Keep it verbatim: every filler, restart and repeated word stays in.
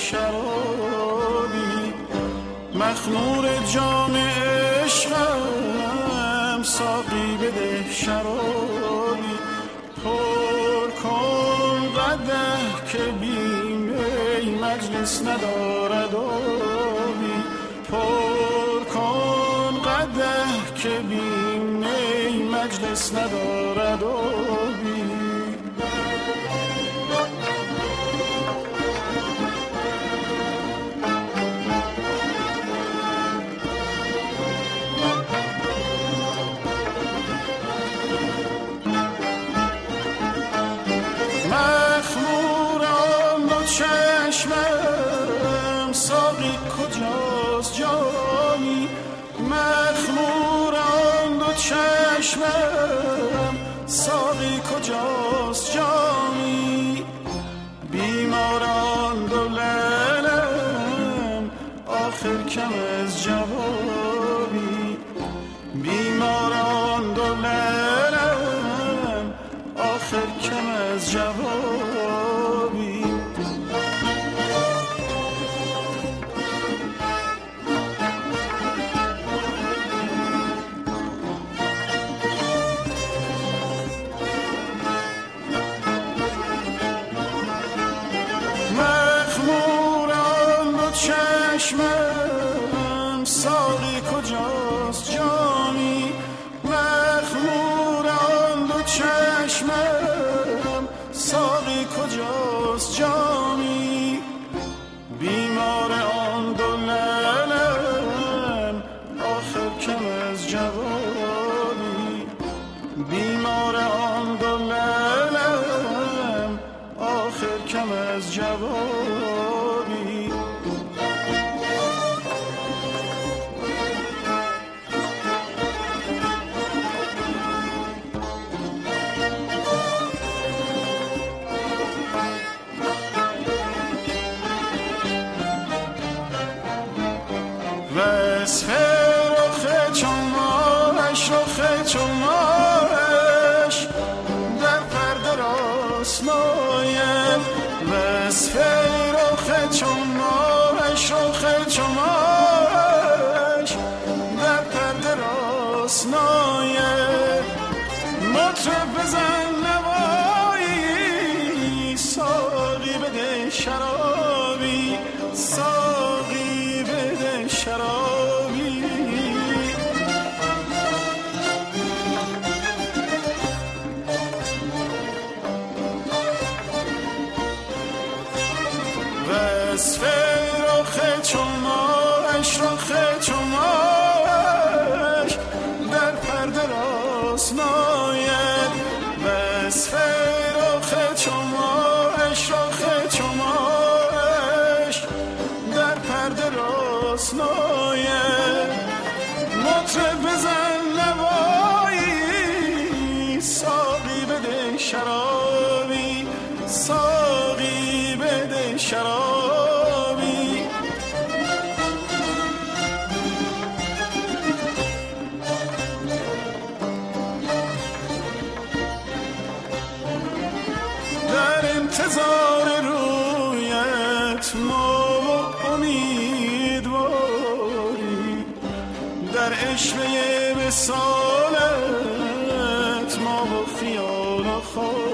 شرابی، مخمور جام عشقم ساقی بده شرابی، پر کن قدح که بی می مجلس ندارد آبی، پر کن قدح که بی می مجلس ندارد آبی. چشمم ساقی کجاست جانی، مخموران دو چشمم ساقی کجاست جانی، بیماران دو لعلم آخر کم از جوابی، بیماران دو لعلم آخر کم از جوابی. چشمم ساقی کجاست جانی، مخموران دو چشمم ساقی کجاست جانی، بیمار آن دو لعلم آخر کم از جوابی، بیمار آن دو لعلم آخر کم از جوابی. وصف رخ چماش رخ چماش در پرده راست نایم، وصف رخ چماش رخ چماش در پرده راست نایم، مطرب بزن نوایی ساقی بده شرابی، ساقی بده شرابی. وصف رخ چماش رخ چماش در پرده راست ناید، وصف رخ چماش رخ چماش در پرده راست ناید، مطرب بزن نوایی ساقی بده شرابی، ساقی بده شرابی. در انتظار رویت ما و امیدواری، در عشوه وصالت ما و خیال و خواب،